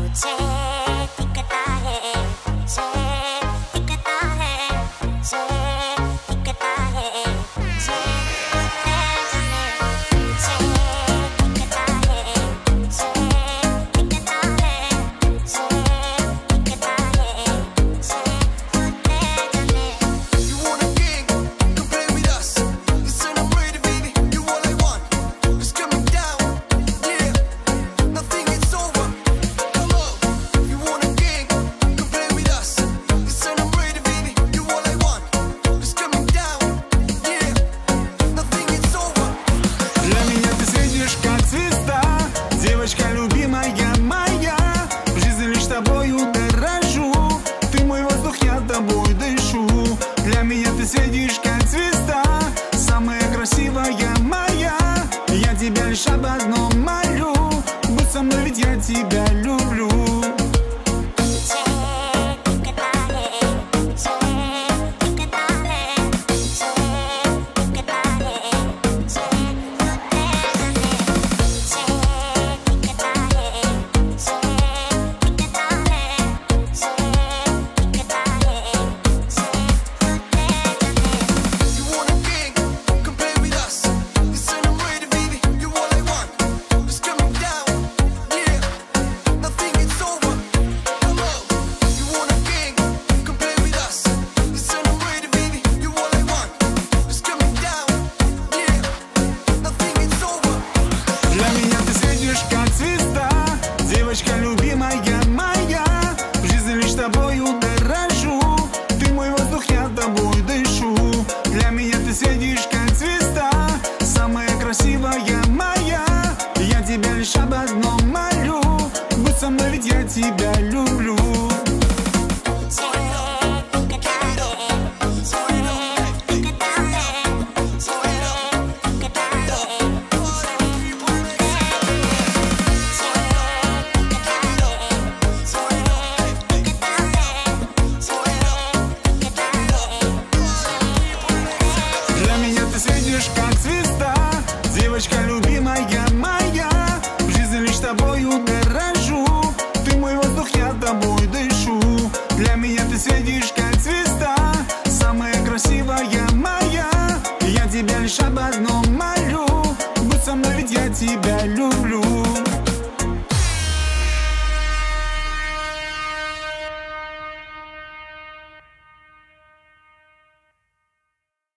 तुझे दिखता है, तुझे दिखता है, तुझे दिखता है, तुझे खुदे जाने, तुझे दिखता है, तुझे दिखता है, तुझे दिखता है, तुझे खुदे जाने। You want a king? Come play with us. Listen, I'm ready, baby. You all I want. It's coming down. Yeah, nothing is over. Hello. You want a king? Come play with us. Listen, I'm ready, baby. You all I want. It's coming down. Yeah, nothing is over. Для меня ты светишь как звезда, девочка любимая моя. В жизни лишь тобою дорожу, ты мой воздух, я тобой дышу. Для меня ты светишь как звезда, самая красивая моя. Я тебя лишь об одном молю, будь со мной, ведь я тебя люблю. तुझे दिखता है, तुझे दिखता है, तुझे दिखता है, तुझे खुदे जाने। तुझे दिखता है, तुझे दिखता है, तुझे दिखता है, तुझे खुदे जाने। You want a king? Come play with us. Listen, I'm ready, baby. You all I want. It's coming down. Yeah, nothing is over. Hello. You want a king? Come play with us. Listen, I'm ready, baby. You all I want. It's coming down. Yeah, nothing is over. Для меня ты светишь как звезда, девочка любимая моя. В жизни лишь тобою дорожу, ты мой воздух, я тобой дышу. Для меня ты светишь как звезда, самая красивая моя. Я тебя лишь об одном молю, будь со мной, ведь я тебя люблю. तुझे दिखता है, तुझे दिखता है, तुझे दिखता है, तुझे खुदे जाने। तुझे दिखता है, तुझे दिखता है, तुझे दिखता है, तुझे खुदे Для меня ты светишь как звезда, девочка любимая моя. В жизни лишь тобою дорожу, ты мой воздух, я тобой дышу. Для меня ты светишь как звезда, самая красивая моя. Я тебя лишь об одном молю,